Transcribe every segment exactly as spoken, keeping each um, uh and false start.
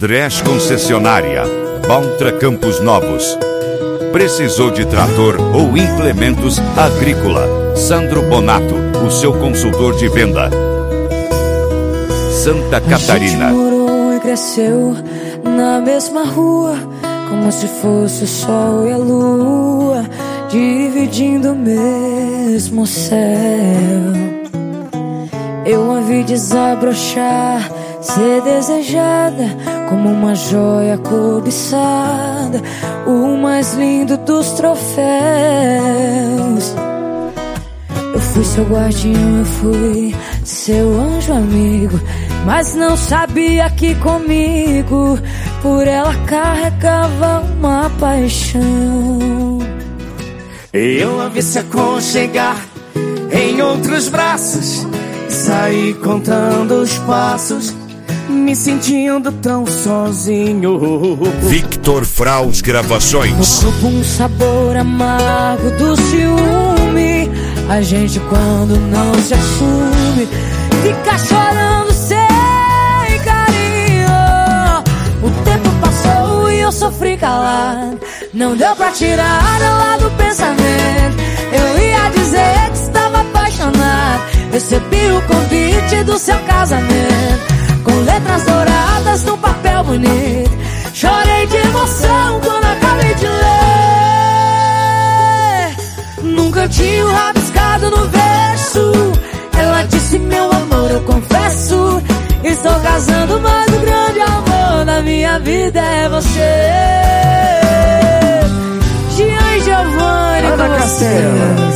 Dresch Concessionária, Baltra Campos Novos. Precisou de trator ou implementos agrícola? Sandro Bonato, o seu consultor de venda. Santa Catarina. A gente morou e cresceu na mesma rua, como se fosse o sol e a lua, dividindo o mesmo céu. Eu a vi desabrochar, ser desejada, como uma joia cobiçada, o mais lindo dos troféus. Eu fui seu guardião, eu fui seu anjo amigo, mas não sabia que comigo por ela carregava uma paixão. Eu a vi se aconchegar em outros braços, saí contando os passos, me sentindo tão sozinho. Victor Fraus Gravações. No corpo um sabor amargo do ciúme, a gente quando não se assume fica chorando sem carinho. O tempo passou e eu sofri calado, não deu pra tirar ela do pensamento. Eu ia dizer que estava apaixonado, recebi o convite do seu casamento, com letras douradas num papel bonito. Chorei de emoção quando acabei de ler. Num cantinho rabiscado no verso, ela disse: meu amor, eu confesso, estou casando, mas o grande amor da minha vida é você. Jean e Giovanni, Ana com vocês.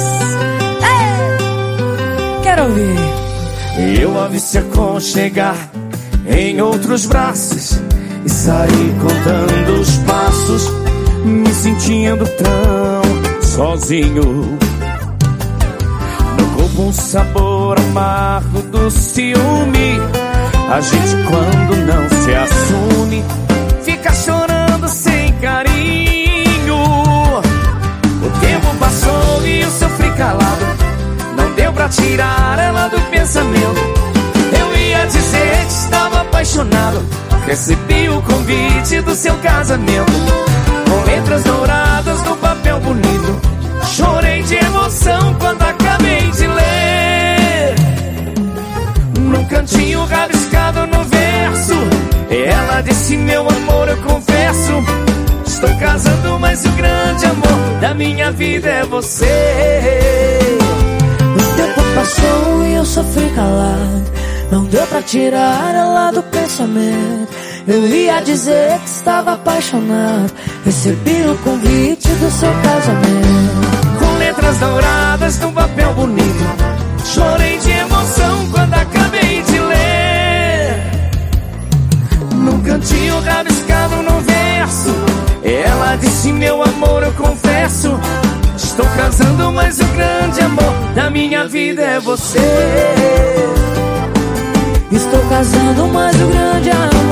É. Quero ouvir. Eu a vi se aconchegar em outros braços e saí contando os passos, me sentindo tão sozinho. No corpo um sabor amargo do ciúme, a gente quando não se assume fica chorando sem carinho. O tempo passou e eu sofri calado, não deu pra tirar ela do pensamento. Eu ia dizer que estava apaixonado, recebi o convite do seu casamento, com letras douradas no papel bonito. Chorei de emoção quando acabei de ler. Num cantinho rabiscado no verso, ela disse: meu amor, eu confesso, estou casando, mas o grande amor da minha vida é você. O tempo passou e eu sofri calado, não deu pra tirar ela do pensamento. Eu ia dizer que estava apaixonado, recebi o convite do seu casamento, com letras douradas num papel bonito. Chorei de emoção quando acabei de ler. Num cantinho rabiscado no verso, ela disse: meu amor, eu confesso, estou casando, mas o grande amor da minha vida é você. Estou casando, mas o grande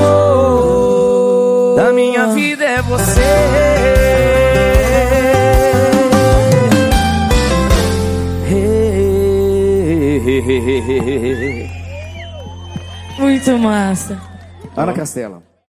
amor da minha vida é você. Muito massa. Ana Castela.